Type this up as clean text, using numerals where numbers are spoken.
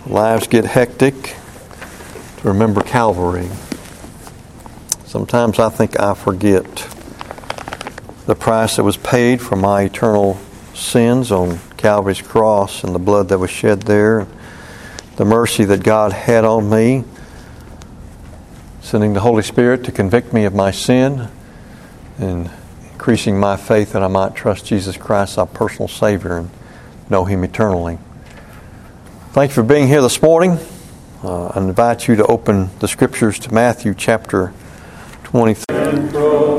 Lives get hectic to remember Calvary. Sometimes I think I forget the price that was paid for my eternal sins on Calvary's cross and the blood that was shed there, the mercy that God had on me, sending the Holy Spirit to convict me of my sin and increasing my faith that I might trust Jesus Christ, our personal Savior, and know Him eternally. Thank you for being here this morning. I invite you to open the Scriptures to Matthew chapter 23.